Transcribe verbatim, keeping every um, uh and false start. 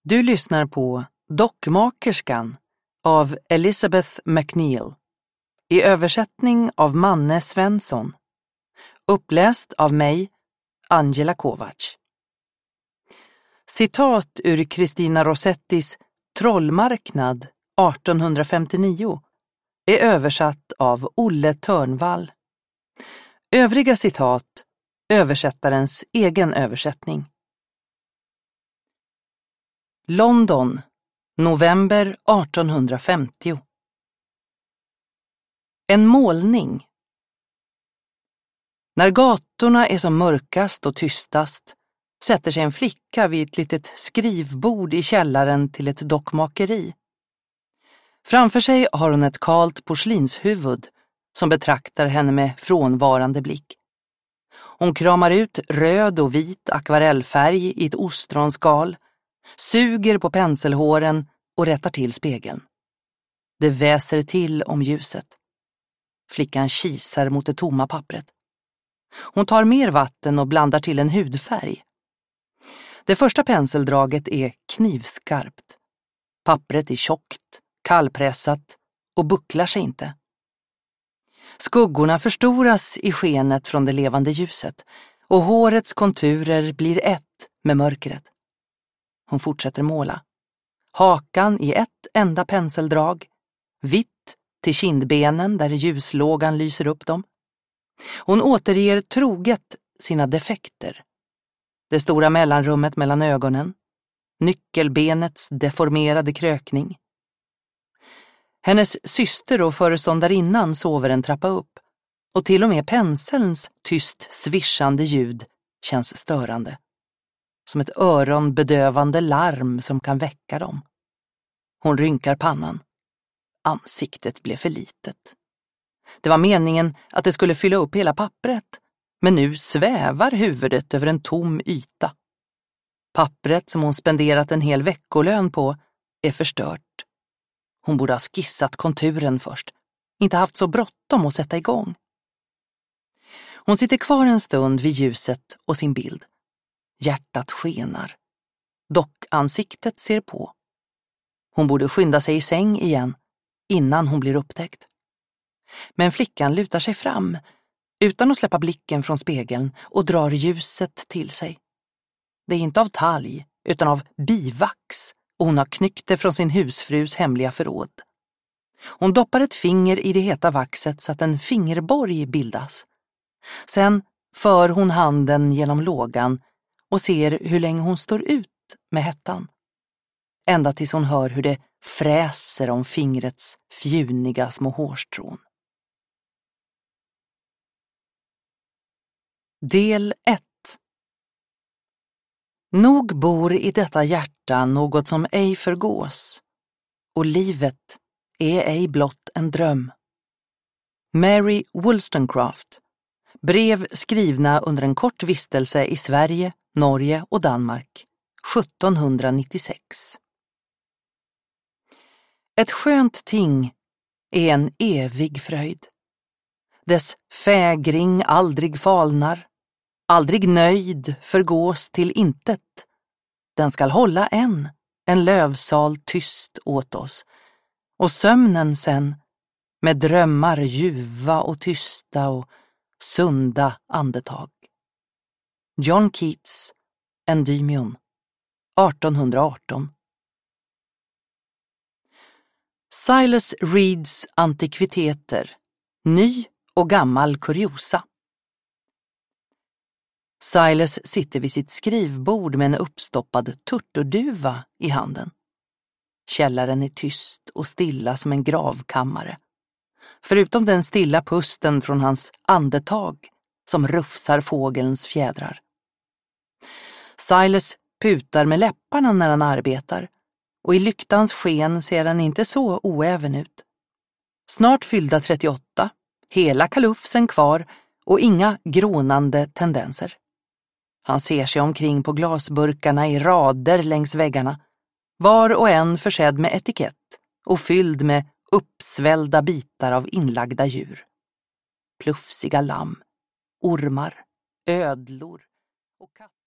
Du lyssnar på Dockmakerskan av Elizabeth McNeil i översättning av Manne Svensson. Uppläst av mig, Angela Kovacs. Citat ur Christina Rossettis Trollmarknad arton femtionio är översatt av Olle Törnvall. Övriga citat översättarens egen översättning. London, november arton femtio. En målning. När gatorna är som mörkast och tystast sätter sig en flicka vid ett litet skrivbord i källaren till ett dockmakeri. Framför sig har hon ett kalt porslinshuvud som betraktar henne med frånvarande blick. Hon kramar ut röd och vit akvarellfärg i ett ostronskal, suger på penselhåren och rättar till spegeln. Det väser till om ljuset. Flickan kisar mot det tomma pappret. Hon tar mer vatten och blandar till en hudfärg. Det första penseldraget är knivskarpt. Pappret är tjockt, kallpressat och bucklar sig inte. Skuggorna förstoras i skenet från det levande ljuset och hårets konturer blir ett med mörkret. Hon fortsätter måla. Hakan i ett enda penseldrag, vitt till kindbenen där ljuslågan lyser upp dem. Hon återger troget sina defekter. Det stora mellanrummet mellan ögonen, nyckelbenets deformerade krökning. Hennes syster och föreståndarinnan sover en trappa upp och till och med penselns tyst svischande ljud känns störande. Som ett öronbedövande larm som kan väcka dem. Hon rynkar pannan. Ansiktet blev för litet. Det var meningen att det skulle fylla upp hela pappret, men nu svävar huvudet över en tom yta. Pappret som hon spenderat en hel veckolön på är förstört. Hon borde ha skissat konturen först, inte haft så bråttom att sätta igång. Hon sitter kvar en stund vid ljuset och sin bild. Hjärtat skenar. Dockansiktet ser på. Hon borde skynda sig i säng igen innan hon blir upptäckt. Men flickan lutar sig fram utan att släppa blicken från spegeln och drar ljuset till sig. Det är inte av talg utan av bivax och hon har knyckt det från sin husfrus hemliga förråd. Hon doppar ett finger i det heta vaxet så att en fingerborg bildas. Sen för hon handen genom lågan och ser hur länge hon står ut med hettan. Ända tills hon hör hur det fräser om fingrets fjuniga små hårstrån. Del ett. Nog bor i detta hjärta något som ej förgås, och livet är ej blott en dröm. Mary Wollstonecraft. Brev skrivna under en kort vistelse i Sverige, Norge och Danmark, sjuttonhundranittiosex. Ett skönt ting är en evig fröjd. Dess fägring aldrig falnar, aldrig nöjd förgås till intet. Den skall hålla än, en lövsal tyst åt oss, och sömnen sen, med drömmar ljuva och tysta och sunda andetag. John Keats, Endymion, arton arton. Silas Reeds antikviteter, ny och gammal kuriosa. Silas sitter vid sitt skrivbord med en uppstoppad turturduva i handen. Källaren är tyst och stilla som en gravkammare. Förutom den stilla pusten från hans andetag som rufsar fågelns fjädrar. Silas putar med läpparna när han arbetar och i lyktans sken ser han inte så oäven ut. Snart fyllda trettioåtta, hela kalufsen kvar och inga grånande tendenser. Han ser sig omkring på glasburkarna i rader längs väggarna, var och en försedd med etikett och fylld med uppsvällda bitar av inlagda djur. Plufsiga lamm, ormar, ödlor och katter.